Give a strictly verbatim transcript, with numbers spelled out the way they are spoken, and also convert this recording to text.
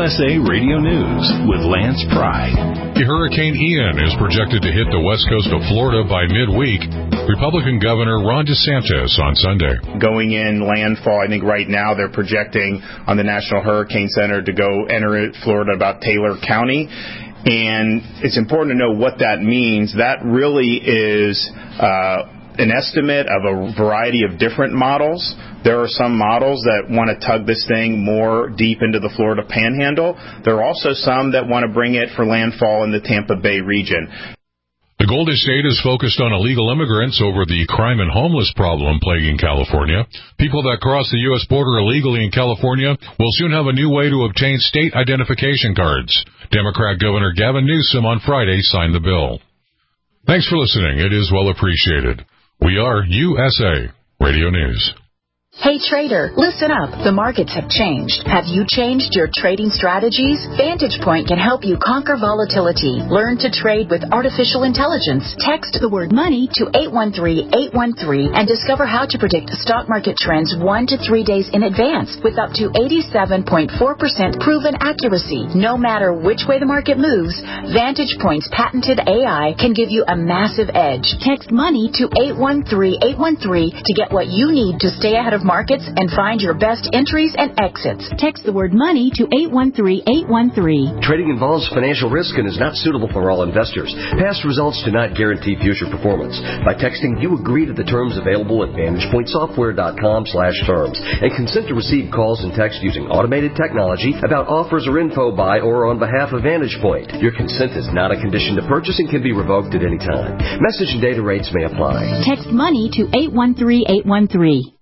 S A Radio News with Lance Pry. Hurricane Ian is projected to hit the west coast of Florida by midweek. Republican Governor Ron DeSantis on Sunday. Going in landfall, I think right now they're projecting on the National Hurricane Center to go enter Florida about Taylor County. And it's important to know what that means. That really is uh, an estimate of a variety of different models. There are some models that want to tug this thing more deep into the Florida Panhandle. There are also some that want to bring it for landfall in the Tampa Bay region. The Golden State is focused on illegal immigrants over the crime and homeless problem plaguing California. People that cross the U S border illegally in California will soon have a new way to obtain state identification cards. Democrat Governor Gavin Newsom on Friday signed the bill. Thanks for listening. It is well appreciated. We are U S A Radio News. Hey trader, listen up. The markets have changed. Have you changed your trading strategies? Vantage Point can help you conquer volatility. Learn to trade with artificial intelligence. Text the word money to eight one three, eight one three and discover how to predict stock market trends one to three days in advance with up to eighty-seven point four percent proven accuracy. No matter which way the market moves, Vantage Point's patented A I can give you a massive edge. Text money to eight one three, eight one three to get what you need to stay ahead of markets and find your best entries and exits. Text the word money to eight one three, eight one three. Trading involves financial risk and is not suitable for all investors. Past results do not guarantee future performance. By texting, you agree to the terms available at vantage point software dot com slash terms and consent to receive calls and text using automated technology about offers or info by or on behalf of Vantage Point. Your consent is not a condition to purchase and can be revoked at any time. Message and data rates may apply. Text money to eight one three, eight one three.